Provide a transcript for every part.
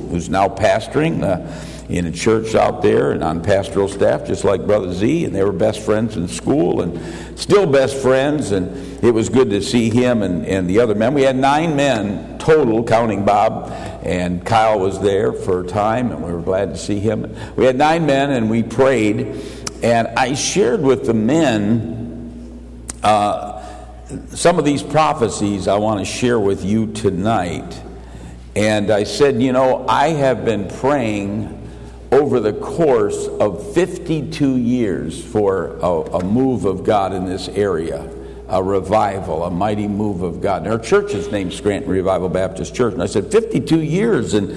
who's now pastoring in a church out there and on pastoral staff, just like Brother Z, and they were best friends in school and still best friends, and it was good to see him and the other men. We had 9 men total, counting Bob, and Kyle was there for a time, and we were glad to see him. We had 9 men, and we prayed, and I shared with the men some of these prophecies I want to share with you tonight. And I said, I have been praying over the course of 52 years for a move of God in this area, a revival, a mighty move of God. And our church is named Scranton Revival Baptist Church. And I said, 52 years, and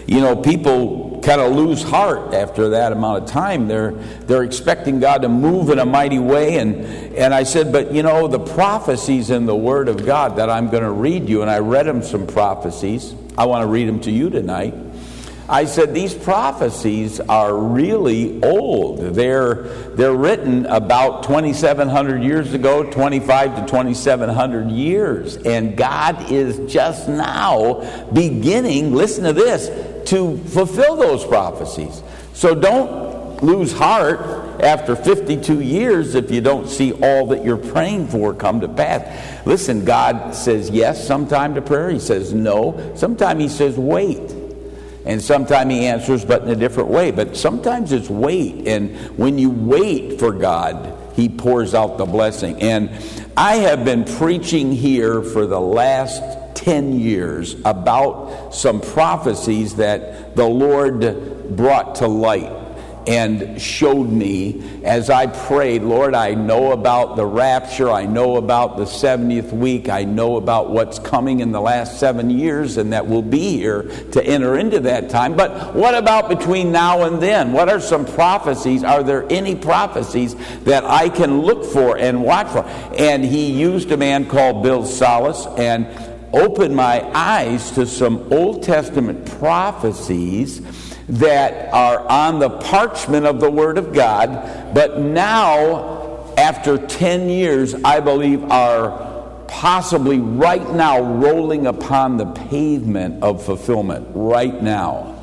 people kind of lose heart after that amount of time. They're expecting God to move in a mighty way. And I said, but the prophecies in the Word of God that I'm going to read you, and I read them some prophecies. I want to read them to you tonight. I said, these prophecies are really old. They're written about 2,700 years ago, 25 to 2,700 years. And God is just now beginning, listen to this, to fulfill those prophecies. So don't lose heart after 52 years if you don't see all that you're praying for come to pass. Listen, God says yes sometime to prayer. He says no. Sometimes he says wait. And sometimes he answers, but in a different way. But sometimes it's wait. And when you wait for God, he pours out the blessing. And I have been preaching here for the last 10 years about some prophecies that the Lord brought to light and showed me as I prayed. Lord, I know about the rapture. I know about the 70th week. I know about what's coming in the last 7 years, and that will be here to enter into that time. But what about between now and then? What are some prophecies? Are there any prophecies that I can look for and watch for? And he used a man called Bill Salas and opened my eyes to some Old Testament prophecies that are on the parchment of the Word of God, but now, after 10 years, I believe are possibly right now rolling upon the pavement of fulfillment right now.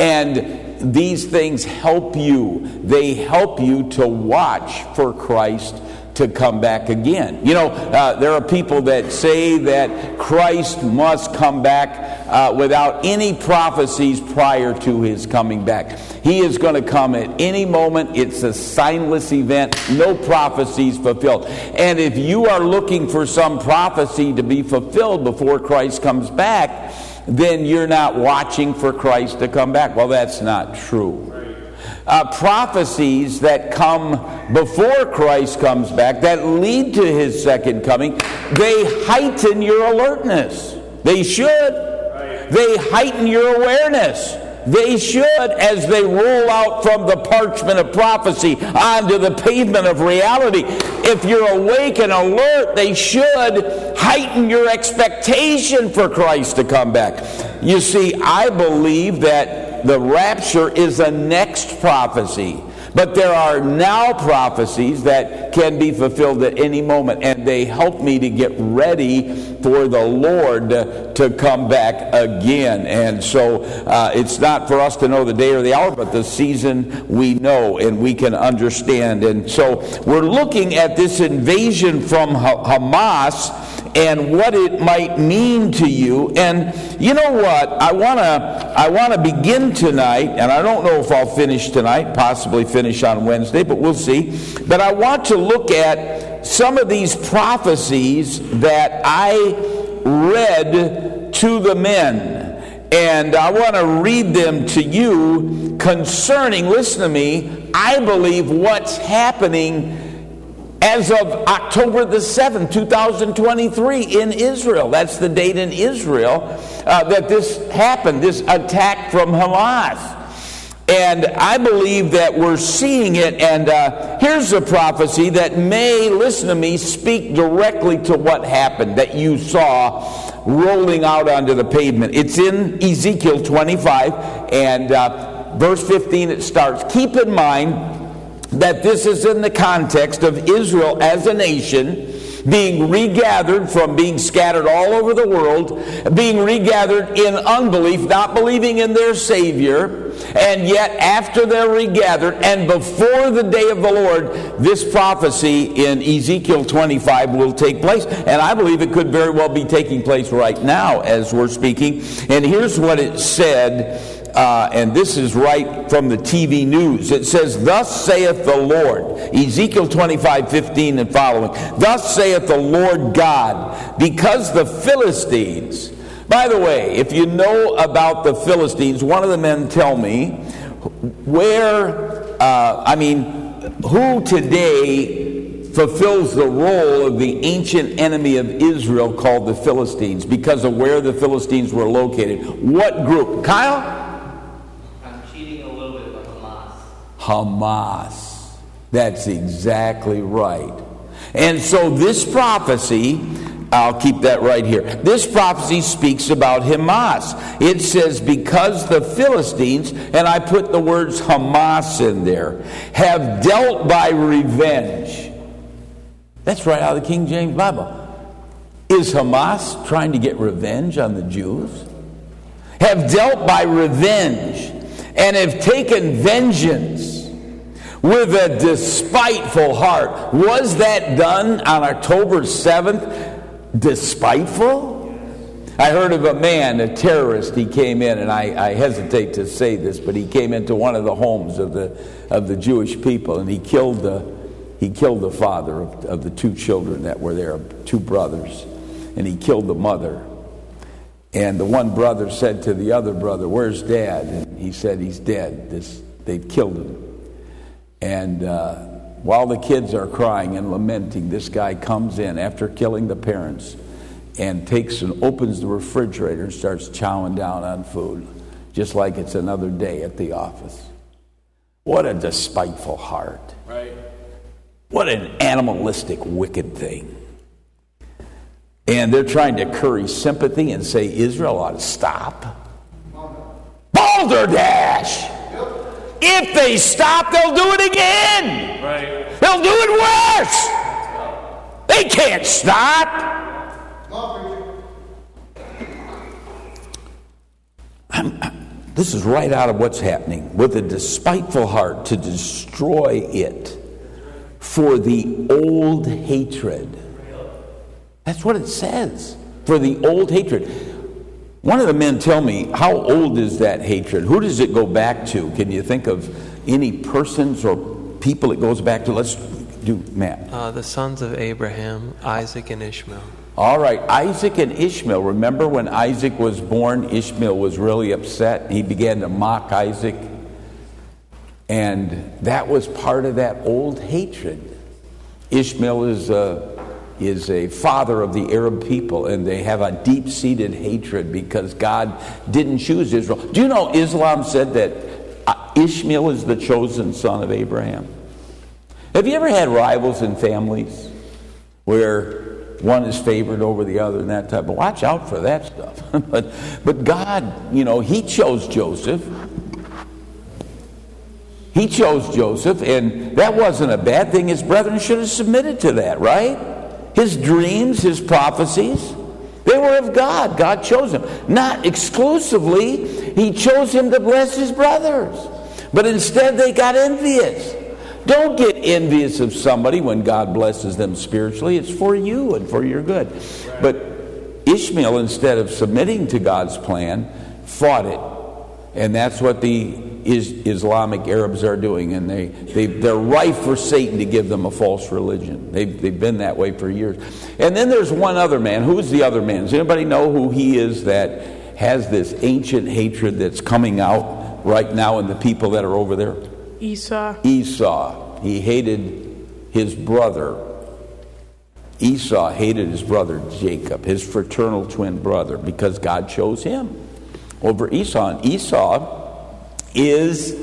And these things help you. They help you to watch for Christ to come back again. There are people that say that Christ must come back without any prophecies prior to his coming back. He is going to come at any moment. It's a signless event, no prophecies fulfilled. And if you are looking for some prophecy to be fulfilled before Christ comes back, then you're not watching for Christ to come back. Well, that's not true. Prophecies that come before Christ comes back, that lead to his second coming, they heighten your alertness. They should. They heighten your awareness. They should, as they roll out from the parchment of prophecy onto the pavement of reality. If you're awake and alert, they should heighten your expectation for Christ to come back. You see, I believe that the rapture is a next prophecy. But there are now prophecies that can be fulfilled at any moment, and they help me to get ready for the Lord to come back again. And so it's not for us to know the day or the hour, but the season we know and we can understand. And so we're looking at this invasion from Hamas and what it might mean to you. And you know what? I want to begin tonight, and I don't know if I'll finish tonight, possibly finish on Wednesday, but we'll see. But I want to look at some of these prophecies that I read to the men. And I want to read them to you concerning, listen to me, I believe what's happening as of October the 7th, 2023 in Israel. That's the date in Israel that this happened, this attack from Hamas. And I believe that we're seeing it. And here's a prophecy that may, listen to me, speak directly to what happened that you saw rolling out onto the pavement. It's in Ezekiel 25 and verse 15 it starts. Keep in mind that this is in the context of Israel as a nation being regathered from being scattered all over the world, being regathered in unbelief, not believing in their Savior, and yet after they're regathered and before the day of the Lord, this prophecy in Ezekiel 25 will take place. And I believe it could very well be taking place right now as we're speaking. And here's what it said, and this is right from the TV news. It says, "Thus saith the Lord," Ezekiel 25:15 and following, "Thus saith the Lord God, because the Philistines..." By the way, if you know about the Philistines, one of the men tell me who today fulfills the role of the ancient enemy of Israel called the Philistines because of where the Philistines were located. What group? Kyle? I'm cheating a little bit, but Hamas. That's exactly right. And so this prophecy, I'll keep that right here. This prophecy speaks about Hamas. It says, because the Philistines, and I put the words Hamas in there, have dealt by revenge. That's right out of the King James Bible. Is Hamas trying to get revenge on the Jews? Have dealt by revenge and have taken vengeance with a despiteful heart. Was that done on October 7th? Despiteful? I heard of a man, a terrorist. He came in, and I hesitate to say this, but he came into one of the homes of the Jewish people, and he killed the father of the two children that were there, two brothers, and he killed the mother. And the one brother said to the other brother, "Where's Dad?" And he said, "He's dead. They've killed him." And while the kids are crying and lamenting, this guy comes in after killing the parents and takes and opens the refrigerator and starts chowing down on food, just like it's another day at the office. What a despiteful heart. Right. What an animalistic, wicked thing. And they're trying to curry sympathy and say Israel ought to stop. Balderdash! If they stop, they'll do it again. Right. They'll do it worse. They can't stop. This is right out of what's happening. With a despiteful heart to destroy it for the old hatred. That's what it says. For the old hatred. One of the men tell me, how old is that hatred? Who does it go back to? Can you think of any persons or people it goes back to? Let's do, Matt. The sons of Abraham, Isaac and Ishmael. All right, Isaac and Ishmael. Remember when Isaac was born, Ishmael was really upset. He began to mock Isaac. And that was part of that old hatred. Ishmael is a father of the Arab people, and they have a deep-seated hatred because God didn't choose Israel. Do you know Islam said that Ishmael is the chosen son of Abraham? Have you ever had rivals in families where one is favored over the other and that type of? Watch out for that stuff. But God, He chose Joseph. He chose Joseph, and that wasn't a bad thing. His brethren should have submitted to that, right? His dreams, his prophecies, they were of God. God chose him. Not exclusively. He chose him to bless his brothers. But instead they got envious. Don't get envious of somebody when God blesses them spiritually. It's for you and for your good. Right. But Ishmael, instead of submitting to God's plan, fought it. And that's what the Islamic Arabs are doing. And they're rife for Satan to give them a false religion. They've been that way for years. And then there's one other man. Who is the other man? Does anybody know who he is that has this ancient hatred that's coming out right now in the people that are over there? Esau. He hated his brother. Esau hated his brother Jacob, his fraternal twin brother, because God chose him over Esau. And Esau is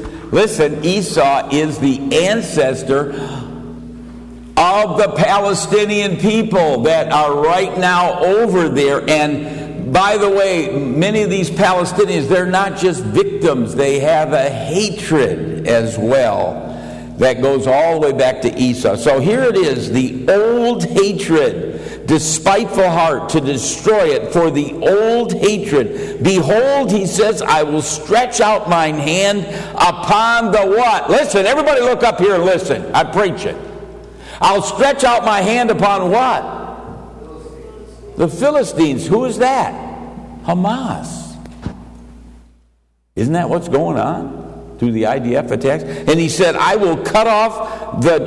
the ancestor of the Palestinian people that are right now over there. And by the way, many of these Palestinians, they're not just victims, they have a hatred as well that goes all the way back to Esau. So here it is, the old hatred, despiteful heart, to destroy it, for the old hatred. Behold, he says, I will stretch out mine hand upon the what? Listen, everybody look up here and listen. I'm preaching. I'll stretch out my hand upon what? The Philistines. Who is that? Hamas. Isn't that what's going on through the IDF attacks? And he said, I will cut off the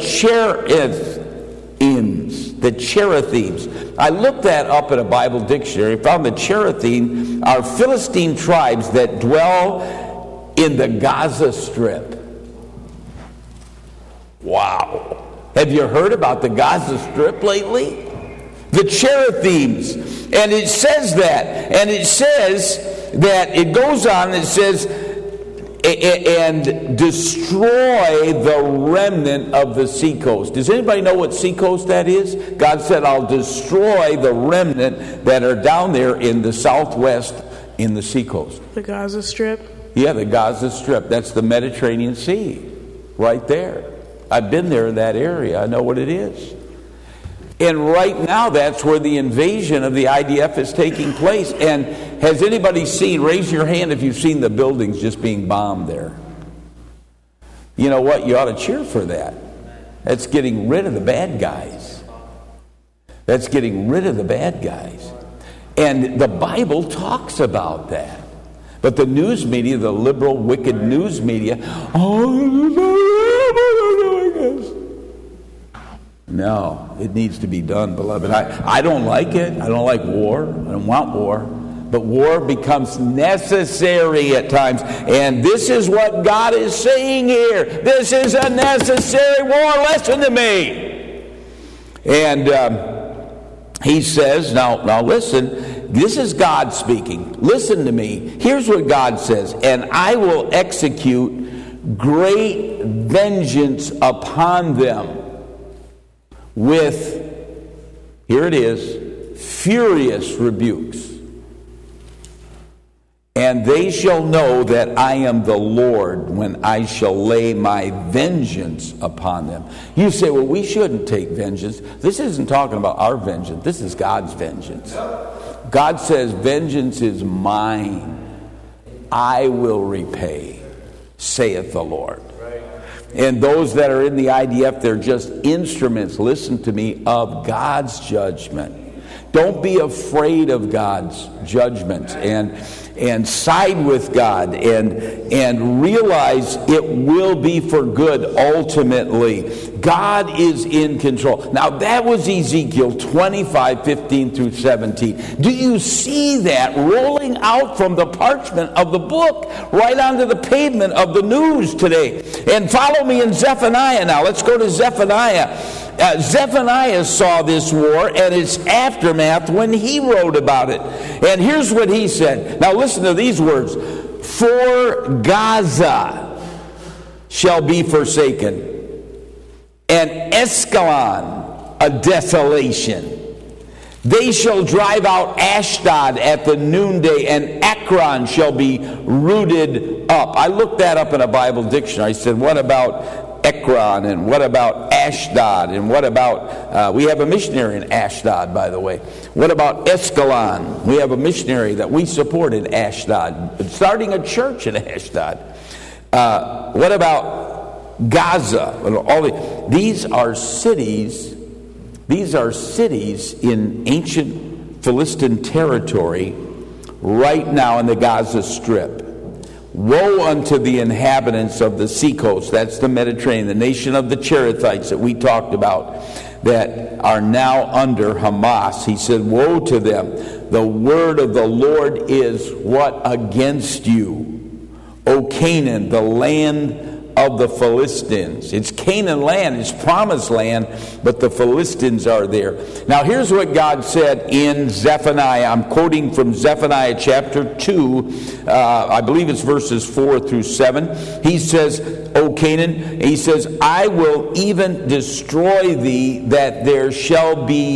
Cherethims. I looked that up in a Bible dictionary. Found the Cherethims are Philistine tribes that dwell in the Gaza Strip. Wow. Have you heard about the Gaza Strip lately? The Cherethims. And it says that. And it says that, it goes on, it says, and destroy the remnant of the seacoast. Does anybody know what seacoast that is? God said, I'll destroy the remnant that are down there in the southwest in the seacoast. The Gaza Strip? Yeah, the Gaza Strip. That's the Mediterranean Sea. Right there. I've been there in that area. I know what it is. And right now, that's where the invasion of the IDF is taking place. And has anybody seen, raise your hand if you've seen the buildings just being bombed there. You know what? You ought to cheer for that. That's getting rid of the bad guys. That's getting rid of the bad guys. And the Bible talks about that. But the news media, the liberal, wicked news media, no, it needs to be done, beloved. I don't like it. I don't like war. I don't want war. But war becomes necessary at times. And this is what God is saying here. This is a necessary war. Listen to me. And he says, now listen, this is God speaking. Listen to me. Here's what God says. And I will execute great vengeance upon them with, here it is, furious rebukes. And they shall know that I am the Lord when I shall lay my vengeance upon them. You say, well, we shouldn't take vengeance. This isn't talking about our vengeance. This is God's vengeance. God says, vengeance is mine. I will repay, saith the Lord. And those that are in the IDF, they're just instruments, listen to me, of God's judgment. Don't be afraid of God's judgment, and side with God, and realize it will be for good ultimately. God is in control. Now that was Ezekiel 25:15 through 17. Do you see that rolling out from the parchment of the book right onto the pavement of the news today? And follow me in Zephaniah now. Let's go to Zephaniah. Zephaniah saw this war and its aftermath when he wrote about it. And here's what he said. Now listen to these words. For Gaza shall be forsaken, and Askelon a desolation. They shall drive out Ashdod at the noonday, and Ekron shall be rooted up. I looked that up in a Bible dictionary. I said, what about Ekron, and what about Ashdod, and what about, we have a missionary in Ashdod, by the way. What about Askelon? We have a missionary that we support in Ashdod, starting a church in Ashdod. What about Gaza? These are cities in ancient Philistine territory right now in the Gaza Strip. Woe unto the inhabitants of the seacoast, that's the Mediterranean, the nation of the Cherethites that we talked about, that are now under Hamas. He said, woe to them. The word of the Lord is what against you? O Canaan, the land of the Philistines. It's Canaan land, it's promised land, but the Philistines are there. Now here's what God said in Zephaniah. I'm quoting from Zephaniah chapter 2. I believe it's verses 4 through 7. He says, O Canaan, he says, I will even destroy thee, that there shall be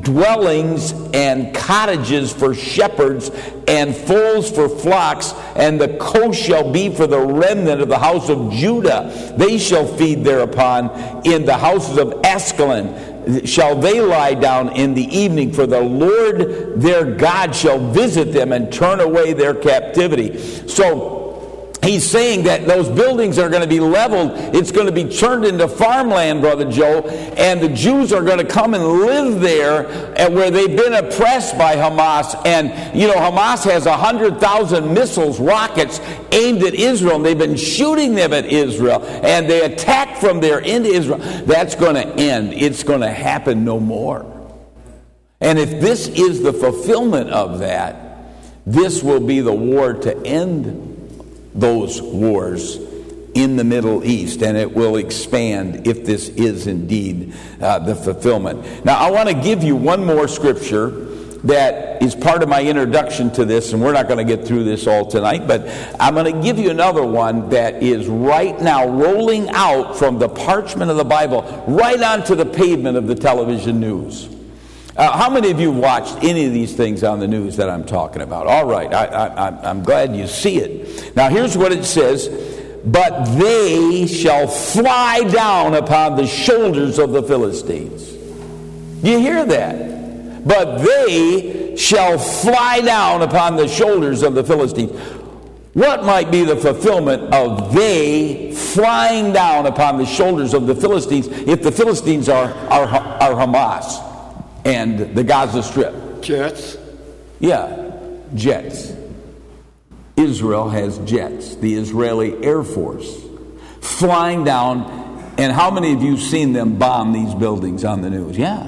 dwellings and cottages for shepherds and folds for flocks, and the coast shall be for the remnant of the house of Judah. They shall feed thereupon. In the houses of Askelon shall they lie down in the evening, for the Lord their God shall visit them and turn away their captivity. So he's saying that those buildings are going to be leveled. It's going to be turned into farmland, Brother Joe, and the Jews are going to come and live there where they've been oppressed by Hamas. And, you know, Hamas has 100,000 missiles, rockets aimed at Israel, and they've been shooting them at Israel, and they attack from there into Israel. That's going to end. It's going to happen no more. And if this is the fulfillment of that, this will be the war to end those wars in the Middle East, and it will expand if this is indeed the fulfillment. Now, I want to give you one more scripture that is part of my introduction to this, and we're not going to get through this all tonight, but I'm going to give you another one that is right now rolling out from the parchment of the Bible right onto the pavement of the television news. How many of you watched any of these things on the news that I'm talking about? All right, I'm glad you see it. Now, here's what it says. But they shall fly down upon the shoulders of the Philistines. You hear that? But they shall fly down upon the shoulders of the Philistines. What might be the fulfillment of they flying down upon the shoulders of the Philistines if the Philistines are Hamas and the Gaza Strip? Jets. Yeah, jets. Israel has jets. The Israeli Air Force flying down. And how many of you seen them bomb these buildings on the news? Yeah.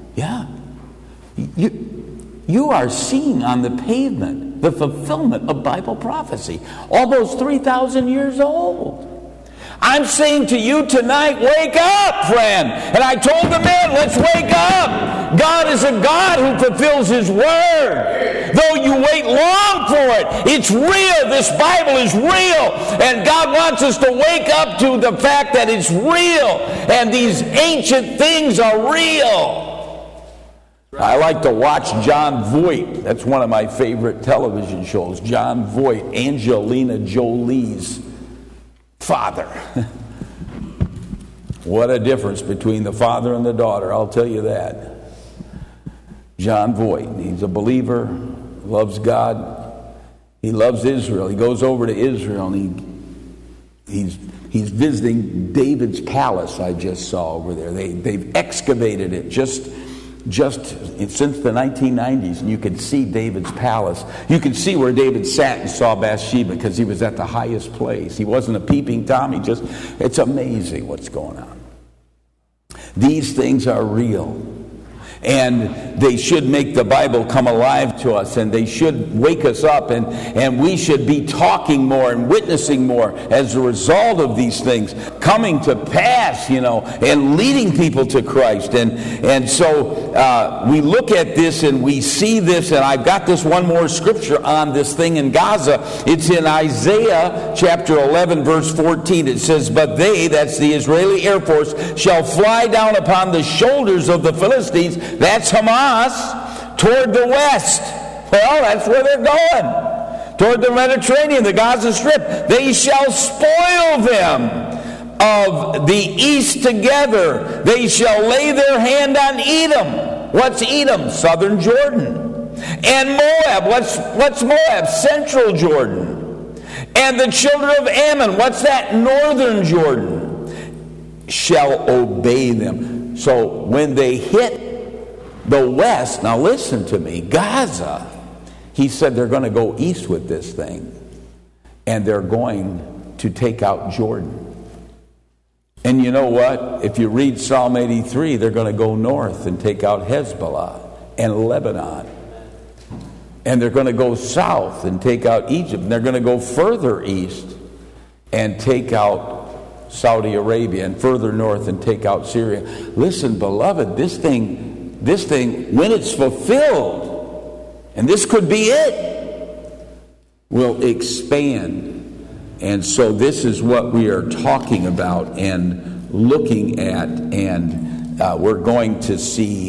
You are seeing on the pavement the fulfillment of Bible prophecy. Almost 3,000 years old. I'm saying to you tonight, wake up, friend. And I told the men, let's wake up. God is a God who fulfills His Word. Though you wait long for it, it's real. This Bible is real. And God wants us to wake up to the fact that it's real. And these ancient things are real. I like to watch John Voight. That's one of my favorite television shows. John Voight, Angelina Jolie's father. What a difference between the father and the daughter, I'll tell you that. John Voight, he's a believer, loves God, he loves Israel. He goes over to Israel and he's visiting David's palace. I just saw over there. They've excavated it just since the 1990s, and you can see David's palace. You can see where David sat and saw Bathsheba because he was at the highest place. He wasn't a peeping Tom. It's amazing what's going on. These things are real. And they should make the Bible come alive to us, and they should wake us up, and we should be talking more and witnessing more as a result of these things coming to pass, and leading people to Christ. And so we look at this and we see this, and I've got this one more scripture on this thing in Gaza. It's in Isaiah chapter 11, verse 14. It says, but they, that's the Israeli Air Force, shall fly down upon the shoulders of the Philistines. That's Hamas, toward the west. Well, that's where they're going. Toward the Mediterranean, the Gaza Strip. They shall spoil them of the east together. They shall lay their hand on Edom. What's Edom? Southern Jordan. And Moab. What's Moab? Central Jordan. And the children of Ammon. What's that? Northern Jordan. Shall obey them. So when they hit the west, now listen to me, Gaza, he said they're going to go east with this thing, and they're going to take out Jordan. And you know what? If you read Psalm 83, they're going to go north and take out Hezbollah and Lebanon. And they're going to go south and take out Egypt. And they're going to go further east and take out Saudi Arabia, and further north and take out Syria. Listen, beloved, this thing, when it's fulfilled, and this could be it, will expand. And so this is what we are talking about and looking at, and we're going to see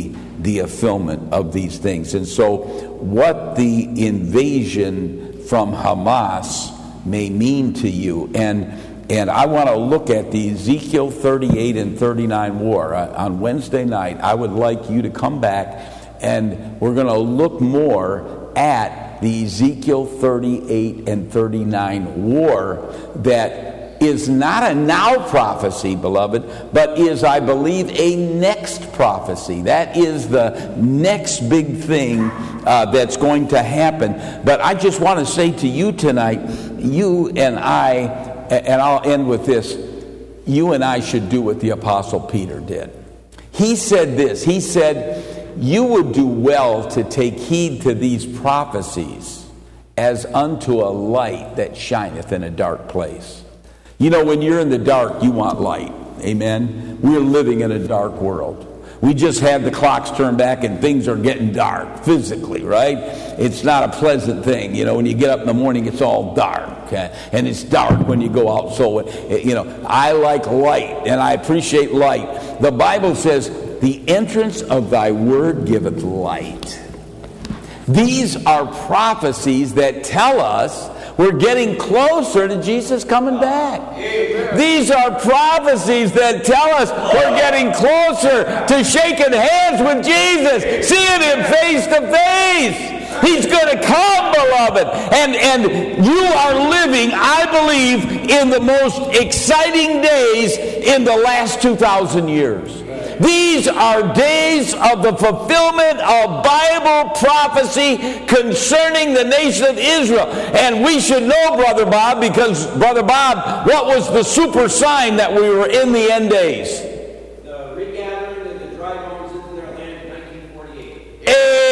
the fulfillment of these things. And so what the invasion from Hamas may mean to you, and I want to look at the Ezekiel 38 and 39 war. On Wednesday night, I would like you to come back, and we're going to look more at the Ezekiel 38 and 39 war that is not a now prophecy, beloved, but is, I believe, a next prophecy. That is the next big thing that's going to happen. But I just want to say to you tonight, you and I, and I'll end with this, you and I should do what the Apostle Peter did. He said this, he said, you would do well to take heed to these prophecies as unto a light that shineth in a dark place. You know, when you're in the dark, you want light. Amen? We're living in a dark world. We just had the clocks turned back and things are getting dark physically, right? It's not a pleasant thing. You know, when you get up in the morning, it's all dark. And it's dark when you go out. So, you know, I like light and I appreciate light. The Bible says, the entrance of thy word giveth light. These are prophecies that tell us we're getting closer to Jesus coming back. Amen. These are prophecies that tell us we're getting closer to shaking hands with Jesus, seeing him face to face. He's going to come, beloved. And you are living, I believe, in the most exciting days in the last 2,000 years. These are days of the fulfillment of Bible prophecy concerning the nation of Israel. And we should know, Brother Bob, because, Brother Bob, what was the super sign that we were in the end days? The regathering of the dry bones into their land in 1948.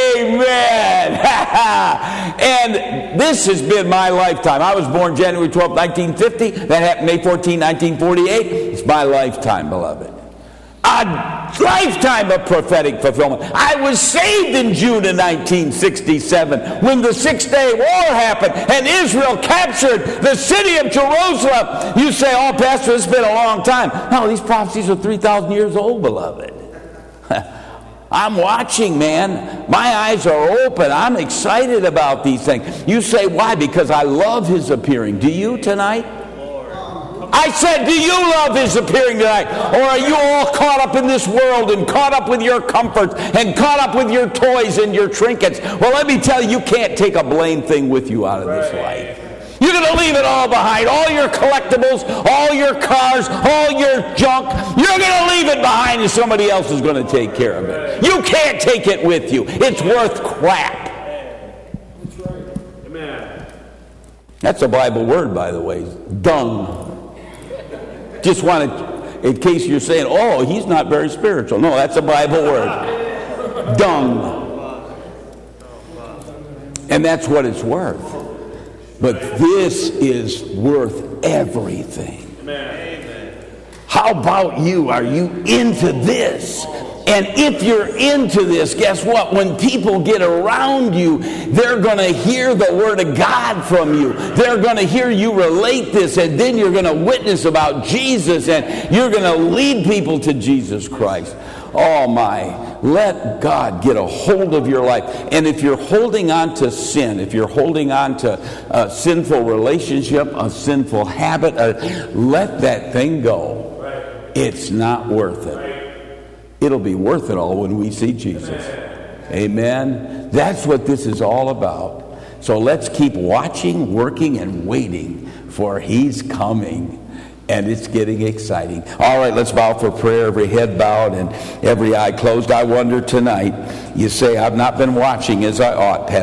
Amen! And this has been my lifetime. I was born January 12, 1950. That happened May 14, 1948. It's my lifetime, beloved. A lifetime of prophetic fulfillment. I was saved in June of 1967 when the 6-day war happened and Israel captured the city of Jerusalem. You say, oh, Pastor, it's been a long time. No, these prophecies are 3,000 years old, beloved. I'm watching, man. My eyes are open. I'm excited about these things. You say, why? Because I love his appearing. Do you tonight? I said, do you love his appearing tonight? Or are you all caught up in this world and caught up with your comforts and caught up with your toys and your trinkets? Well, let me tell you, you can't take a blame thing with you out of this life. You're going to leave it all behind. All your collectibles, all your cars, all your junk. You're going to leave it behind and somebody else is going to take care of it. You can't take it with you. It's worth crap. That's right. Amen. That's a Bible word, by the way. Dung. Just wanted, in case you're saying, oh, he's not very spiritual. No, that's a Bible word. Dung. And that's what it's worth. But this is worth everything. Amen. How about you? Are you into this? And if you're into this, guess what? When people get around you, they're going to hear the Word of God from you. They're going to hear you relate this, and then you're going to witness about Jesus, and you're going to lead people to Jesus Christ. Oh my, let God get a hold of your life. And if you're holding on to sin, if you're holding on to a sinful relationship, a sinful habit, let that thing go. It's not worth it. It'll be worth it all when we see Jesus. Amen. That's what this is all about. So let's keep watching, working, and waiting, for he's coming. And it's getting exciting. All right, let's bow for prayer. Every head bowed and every eye closed. I wonder tonight, you say, I've not been watching as I ought, Pastor.